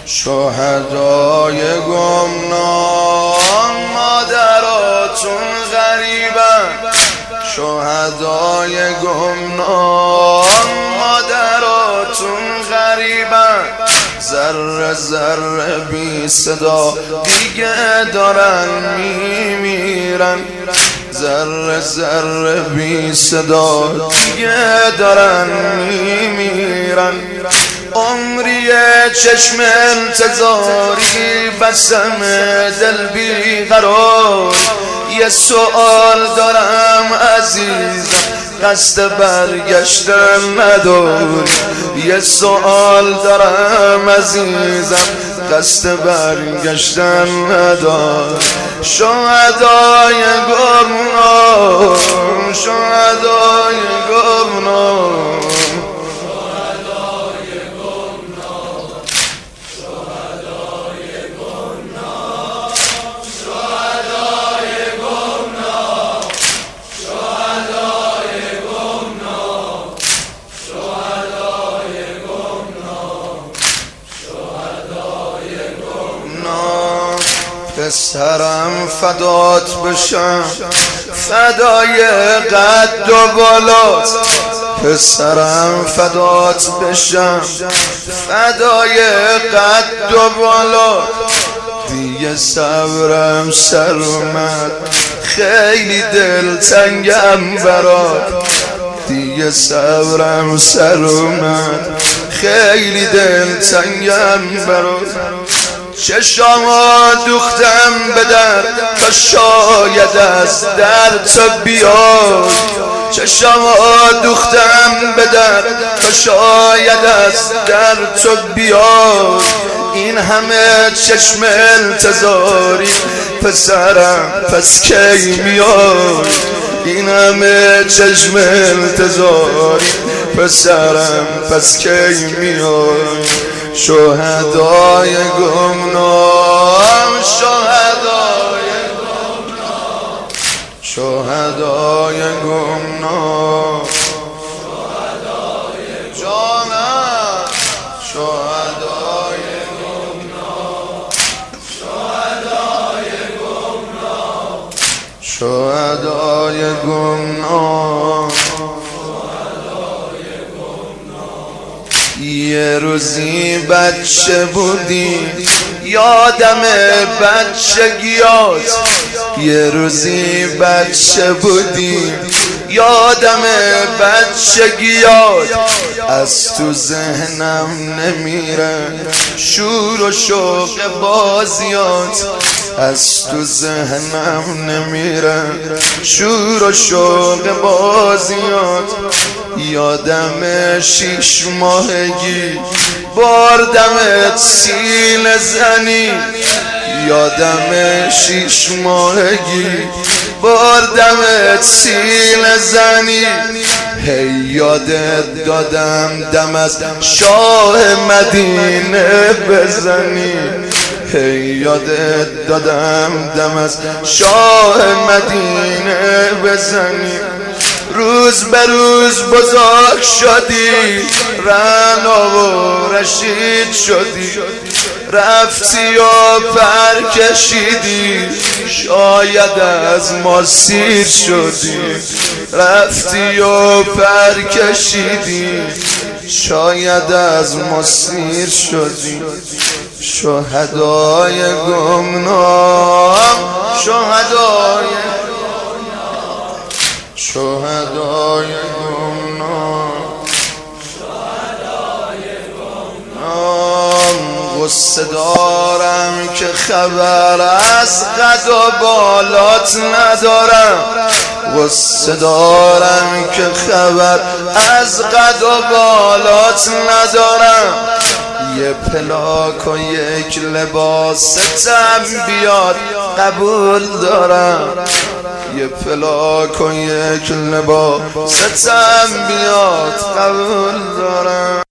شهدای گمنام مادراتون غریبن، شهدای گمنام مادراتون غریبن، ذره ذره بی صدا دیگه دارن میمیرن، ذره ذره بی صدا دیگه دارن میمیرن. عمری چشم انتظاری بسم دل بی قرار، یه سوال دارم عزیزم قصد برگشتن نداری، یه سوال دارم عزیزم قصد برگشتن نداری. شهدای گمنام، شهدای گمنام، پسرم فدات بشم فدای قد و بالات، پسرم فدات بشم فدای قد و بالات. دیگه صبرم سر اومد خیلی دلتنگم برات، دیگه صبرم سر اومد خیلی دلتنگم برات. چشامو دوختم به در تا شاید از در تو بیاد، چشامو دوختم به در تا شاید از در تو بیاد. این همه چشم انتظاری پسرم پس کی میاد، این همه چشم انتظاری پسرم پس کی میاد. شهدای گمنام، شهدای گمنام، شهدای گمنام، جانم شهدای گمنام، شهدای گمنام، شهدای گمنام. یه روزی بچه بودی یادم بچگیات، یه روزی بچه بودی یادم بچگیات. از تو ذهنم نمیره شور و شوق بازیات، از تو ذهنم نمیره شور و شوق بازیات. یادم 6 ماهگی باردمت سینه زنی، یادم 6 ماهگی باردمت سینه زنی. هی یادت دادم دم از شاه مدینه بزنی، هی یادت دادم دم از شاه مدینه بزنی. روز به روز بزرگ شدی رنا و رشید شدی، رفتی و پر کشیدی شاید از ما سیر شدی، رفتی و پر کشیدی شاید از ما سیر شدی. شهدای گمنام، شهدای شهدای گمنام، شهدای گمنام. غصه دارم که خبر از قد و بالات ندارم، غصه دارم که خبر از قد و بالات ندارم. یه پلاک و یک لباستم بیاد قبول دارم، یه پلاک و یک لباستم بیاد قبول دارم.